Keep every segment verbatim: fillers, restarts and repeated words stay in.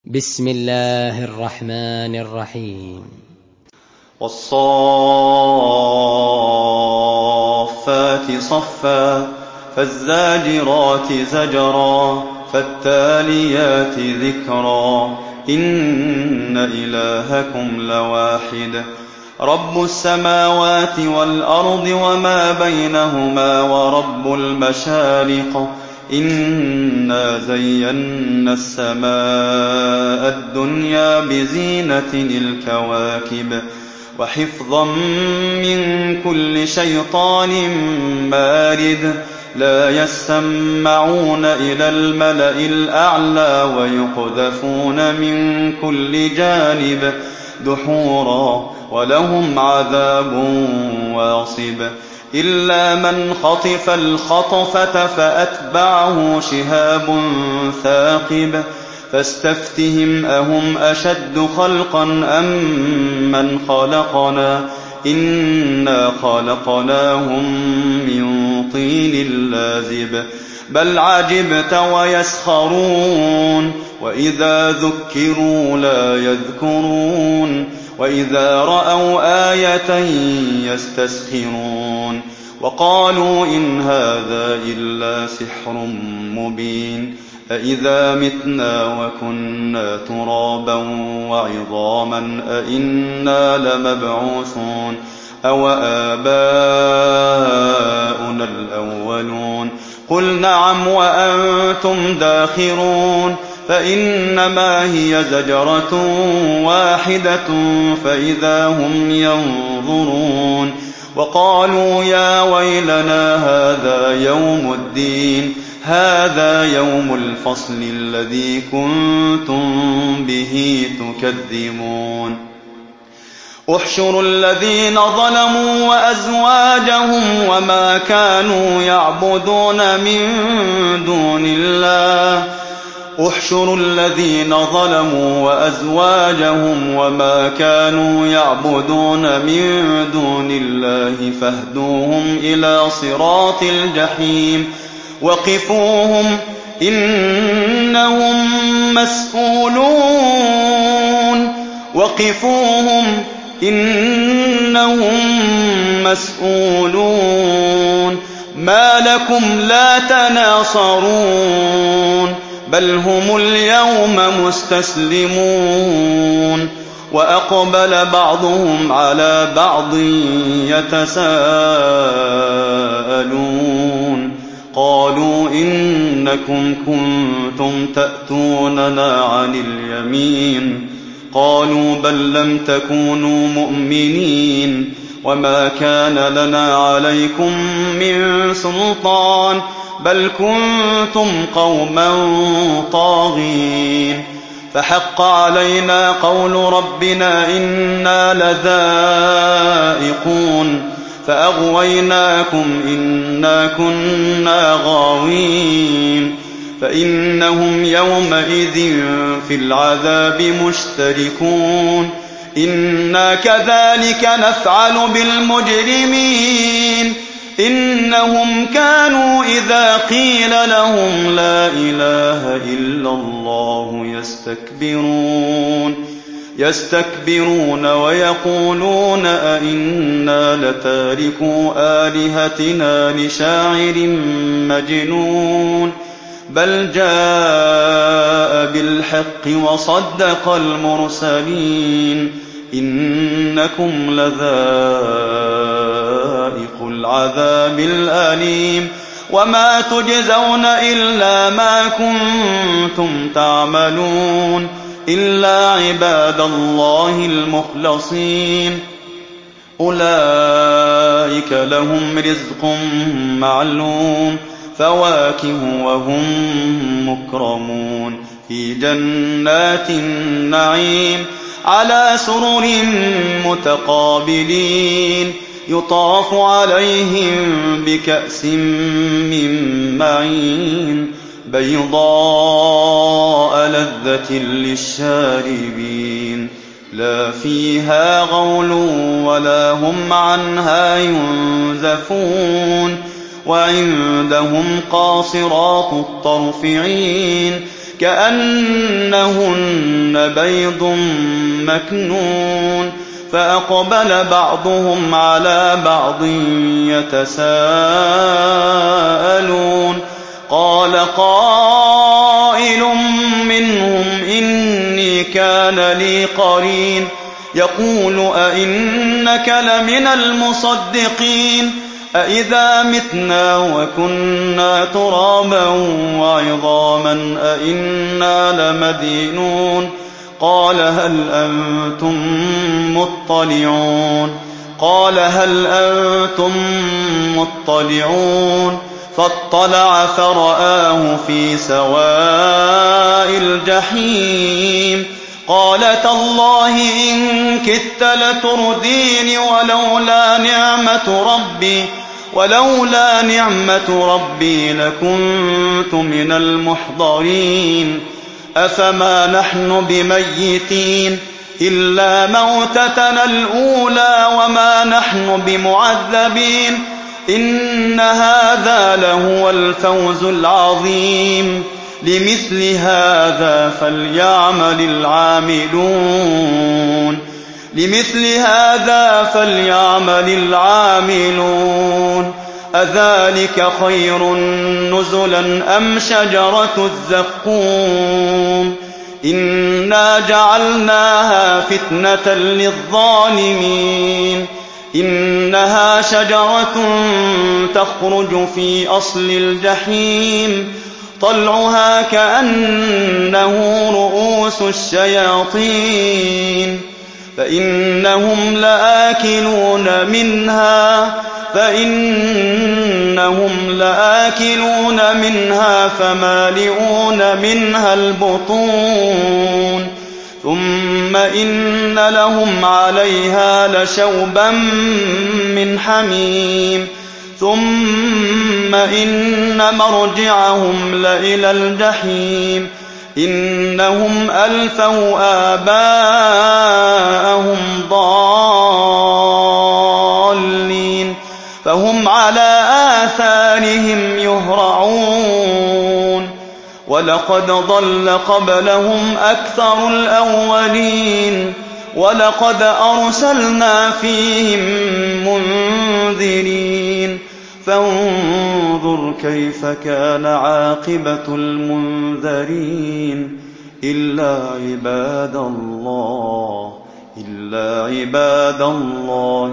بسم الله الرحمن الرحيم. والصافات صفا فالزاجرات زجرا فالتاليات ذكرا إن إلهكم لواحد رب السماوات والأرض وما بينهما ورب المشارق إنا زينا السماء الدنيا بزينة الكواكب وحفظا من كل شيطان مارد لا يسمعون إلى الملأ الأعلى ويقذفون من كل جانب دحورا ولهم عذاب واصب إلا من خطف الخطفة فأتبعه شهاب ثاقب فاستفتهم أهم أشد خلقا أم من خلقنا إنا خلقناهم من طين لازب بل عجبت ويسخرون وإذا ذكروا لا يذكرون وإذا رأوا آية يستسخرون وقالوا إن هذا إلا سحر مبين أإذا متنا وكنا ترابا وعظاما أإنا لمبعوثون أو آباؤنا الأولون قل نعم وأنتم داخرون فإنما هي زجرة واحدة فإذا هم ينظرون وقالوا يا ويلنا هذا يوم الدين هذا يوم الفصل الذي كنتم به تكذبون احشروا الذين ظلموا وأزواجهم وما كانوا يعبدون من دون الله احشروا الذين ظلموا وأزواجهم وما كانوا يعبدون من دون الله فاهدوهم إلى صراط الجحيم وقفوهم إنهم مسؤولون وقفوهم إنهم مسؤولون ما لكم لا تناصرون بل هم اليوم مستسلمون وأقبل بعضهم على بعض يتساءلون قالوا إنكم كنتم تأتوننا عن اليمين قالوا بل لم تكونوا مؤمنين وما كان لنا عليكم من سلطان بل كنتم قوما طاغين فحق علينا قول ربنا إنا لذائقون فأغويناكم إنا كنا غاوين فإنهم يومئذ في العذاب مشتركون إنا كذلك نفعل بالمجرمين إنهم كانوا إذا قيل لهم لا إله إلا الله يستكبرون يستكبرون ويقولون أئنا لتاركو آلهتنا لشاعر مجنون بل جاء بالحق وصدق المرسلين إنكم لذائق العذاب الأليم وما تجزون إلا ما كنتم تعملون إلا عباد الله المخلصين أولئك لهم رزق معلوم فواكه وهم مكرمون في جنات النعيم على سرر متقابلين يطاف عليهم بكأس من معين بيضاء لذة للشاربين لا فيها غول ولا هم عنها ينزفون وعندهم قاصرات الطرف عين كأنهن لهن بيض مكنون فأقبل بعضهم على بعض يتساءلون قال قائل منهم إني كان لي قرين يقول أئنك لمن المصدقين أئذا متنا وكنا ترابا وعظاما أئنا لمدينون قال هل أنتم مطلعون قال هل أنتم مطلعون فاطلع فرآه في سواء الجحيم قال تالله إن كدت لتردين ولولا نعمة ربي ولولا نعمة ربي لكنت من المحضرين أفما نحن بميتين إلا موتتنا الأولى وما نحن بمعذبين إن هذا لهو الفوز العظيم لمثل هذا فليعمل العاملون لمثل هذا فليعمل العاملون أذلك خير نزلا أم شجرة الزقوم إنا جعلناها فتنة للظالمين إنها شجرة تخرج في أصل الجحيم طلعها كأنه رؤوس الشياطين فإنهم لآكلون منها فإنهم لآكلون منها فمالئون منها البطون ثم إن لهم عليها لشوبا من حميم ثم إن مرجعهم لإلى الجحيم إنهم ألفوا آباءهم ضالين فهم على آثارهم يهرعون ولقد ضل قبلهم أكثر الأولين ولقد أرسلنا فيهم منذرين فانظر كيف كان عاقبة المنذرين إلا عباد الله إلا عباد الله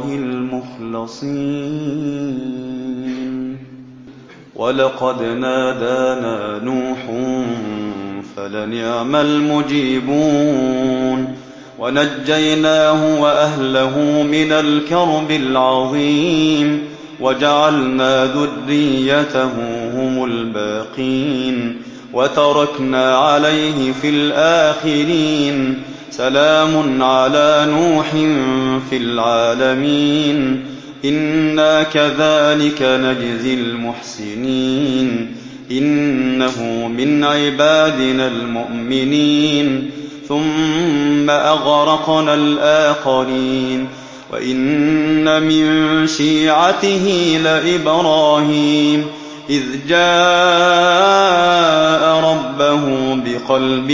المخلصين ولقد نادانا نوح فلنعم المجيبون ونجيناه وأهله من الكرب العظيم وجعلنا ذريته هم الباقين وتركنا عليه في الآخرين سلام على نوح في العالمين إنا كذلك نجزي المحسنين إنه من عبادنا المؤمنين ثم أغرقنا الآخرين وإن من شيعته لإبراهيم إذ جاء ربه بقلب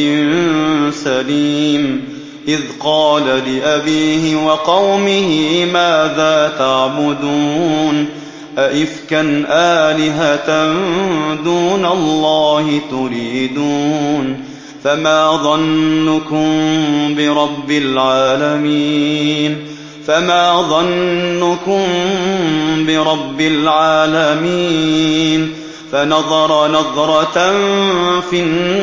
سليم إذ قال لأبيه وقومه ماذا تعبدون أئفكا آلهة دون الله تريدون فما ظنكم برب العالمين فما ظنكم برب العالمين فنظر نظرة في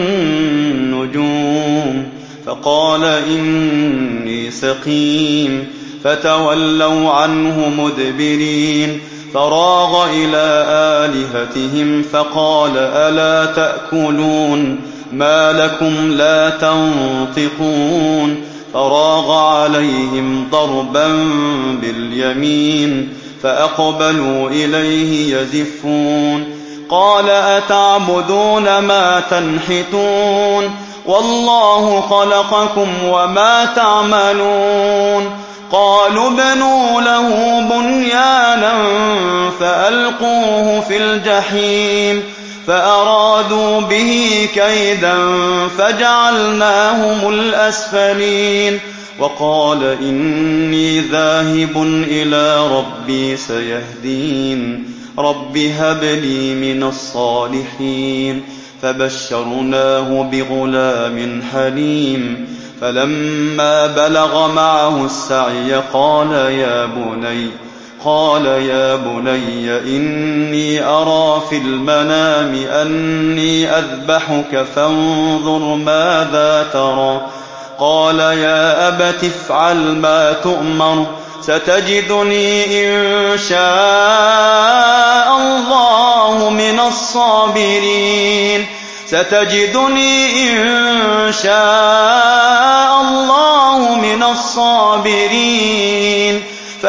النجوم فقال إني سقيم فتولوا عنه مدبرين فراغ إلى آلهتهم فقال ألا تأكلون ما لكم لا تنطقون فراغ عليهم ضربا باليمين فأقبلوا إليه يزفون قال أتعبدون ما تنحتون والله خلقكم وما تعملون قالوا ابنوا له بنيانا فألقوه في الجحيم فأرادوا به كيدا فجعلناهم الأسفلين وقال إني ذاهب إلى ربي سيهدين رب هب لي من الصالحين فبشرناه بغلام حليم فلما بلغ معه السعي قال يا بني قال يا بني إني أرى في المنام أني أذبحك فانظر ماذا ترى قال يا أبت افعل ما تؤمر ستجدني إن شاء الله من الصابرين ستجدني إن شاء الله من الصابرين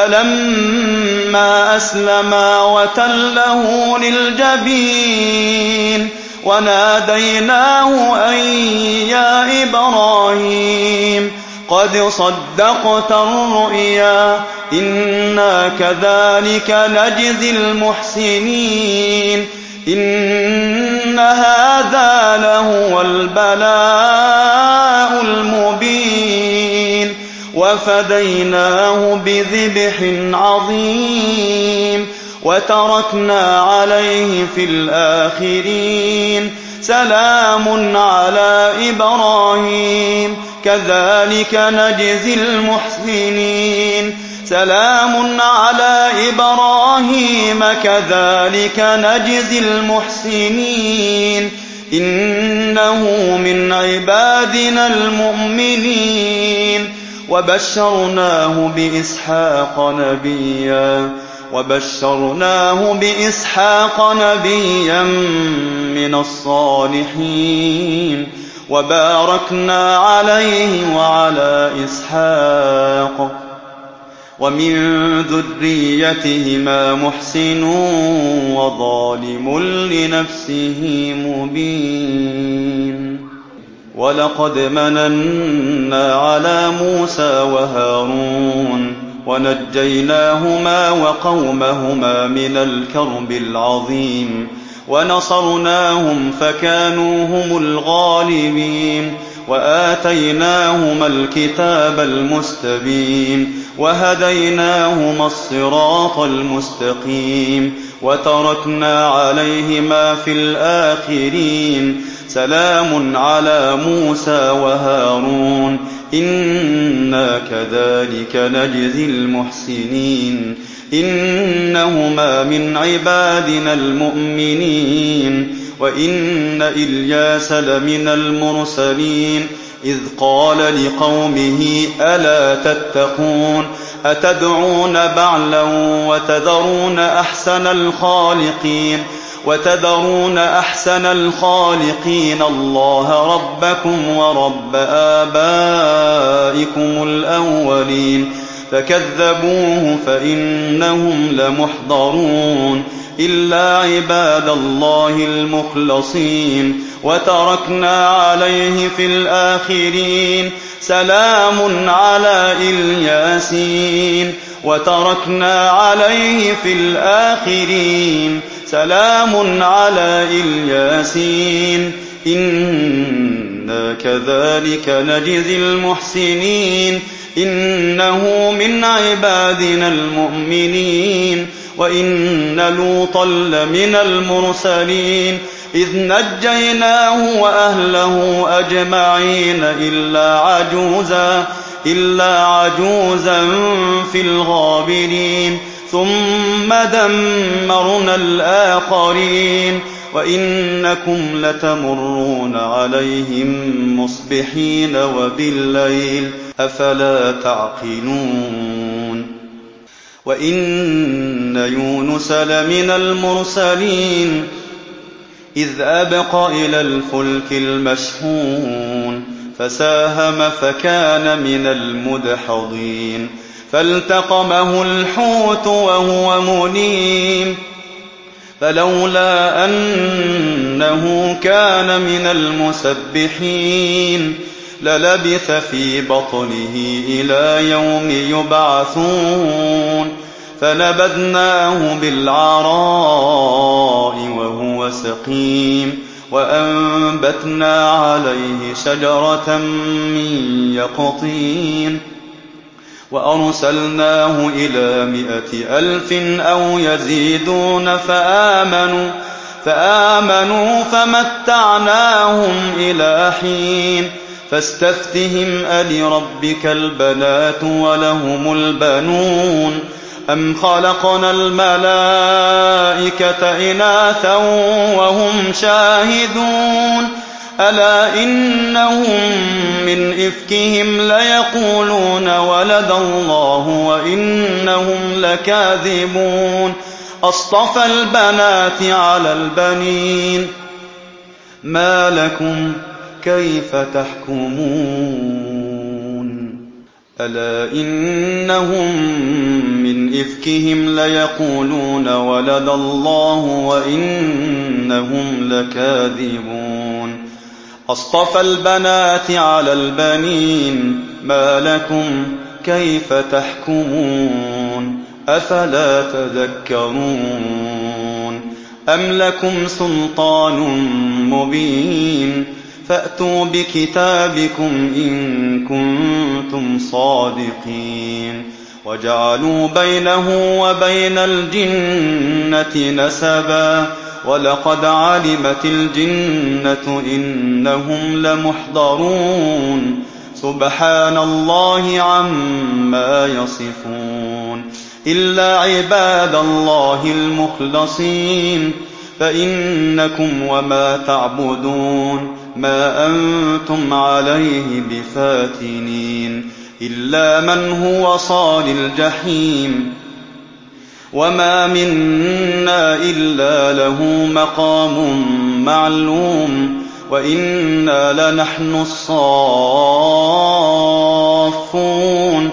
فلما أسلما وتله للجبين وناديناه أن يا إبراهيم قد صدقت الرؤيا إنا كذلك نجزي المحسنين إن هذا لهو البلاء المبين وفديناه بذبح عظيم وتركنا عليه في الآخرين سلام على إبراهيم كذلك نجزي المحسنين سلام على إبراهيم كذلك نجزي المحسنين إنه من عبادنا المؤمنين وبشرناه بإسحاق نبيا وبشرناه بإسحاق نبيا من الصالحين وباركنا عليه وعلى إسحاق ومن ذريتهما محسن وظالم لنفسه مبين ولقد مننا على موسى وهارون ونجيناهما وقومهما من الكرب العظيم ونصرناهم فكانوا هم الغالبين وآتيناهما الكتاب المستبين وهديناهما الصراط المستقيم وتركنا عليهما في الآخرين سلام على موسى وهارون إنا كذلك نجزي المحسنين إنهما من عبادنا المؤمنين وإن إلياس لمن المرسلين إذ قال لقومه ألا تتقون أتدعون بعلا وتذرون أحسن الخالقين وتذرون أحسن الخالقين الله ربكم ورب آبائكم الأولين فكذبوه فإنهم لمحضرون إلا عباد الله المخلصين وتركنا عليه في الآخرين سلام على الياسين وتركنا عليه في الآخرين سلام على الياسين إنا كذلك نجزي المحسنين إنه من عبادنا المؤمنين وإن لوطا لمن المرسلين إذ نجيناه وأهله أجمعين إلا عجوزا إلا عجوزا في الغابرين ثم دمرنا الآخرين وإنكم لتمرون عليهم مصبحين وبالليل أفلا تعقلون وإن يونس لمن المرسلين إذ أبق إلى الفلك المشحون فساهم فكان من المدحضين فالتقمه الحوت وهو مليم فلولا أنه كان من المسبحين للبث في بطنه إلى يوم يبعثون فنبذناه بالعراء وهو وسقيم وأنبتنا عليه شجرة من يقطين وأرسلناه إلى مائة ألف أو يزيدون فآمنوا, فآمنوا فمتعناهم إلى حين فاستفتهم ألربك البنات ولهم البنون أم خلقنا الملائكة إناثا وهم شاهدون ألا إنهم من إفكهم ليقولون ولد الله وإنهم لكاذبون أصطفى البنات على البنين ما لكم كيف تحكمون ألا إنهم من إفكهم ليقولون ولد الله وإنهم لكاذبون أصطفى البنات على البنين ما لكم كيف تحكمون أفلا تذكرون أم لكم سلطان مبين فأتوا بكتابكم إن كنتم صادقين وجعلوا بينه وبين الجنة نسبا ولقد علمت الجنة إنهم لمحضرون سبحان الله عما يصفون إلا عباد الله المخلصين فإنكم وما تعبدون ما أنتم عليه بفاتنين إلا من هو صال الجحيم وما منا إلا له مقام معلوم وإنا لنحن الصافون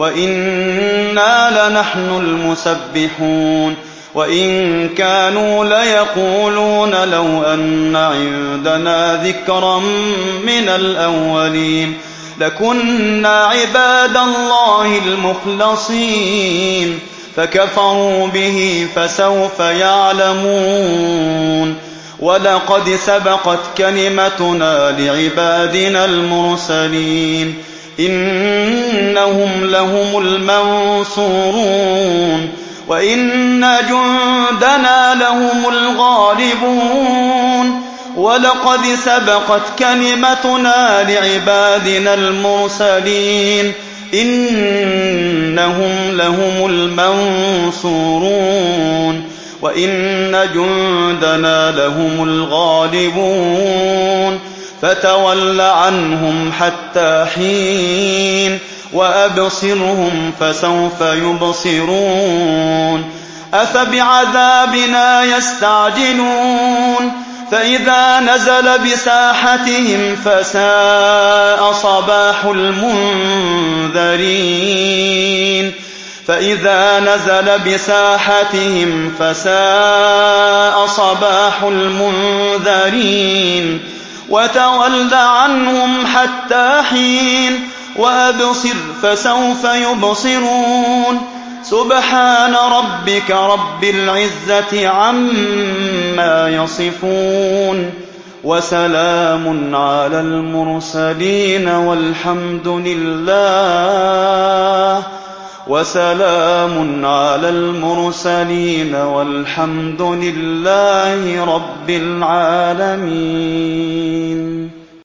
وإنا لنحن المسبحون وإن كانوا ليقولون لو أن عندنا ذكرا من الأولين لكنا عباد الله المخلصين فكفروا به فسوف يعلمون ولقد سبقت كلمتنا لعبادنا المرسلين إنهم لهم المنصورون وإن جندنا لهم الغالبون ولقد سبقت كلمتنا لعبادنا المرسلين إنهم لهم المنصورون وإن جندنا لهم الغالبون فتول عنهم حتى حين وأبصرهم فسوف يبصرون أفبعذابنا يستعجلون فإذا نزل بساحتهم فساء صباح المنذرين فإذا نزل بساحتهم فساء صباح المنذرين وتول عنهم حتى حين وأبصر فسوف يبصرون سبحان ربك رب العزة عما يصفون وسلام على المرسلين والحمد لله وسلام على المرسلين والحمد لله رب العالمين.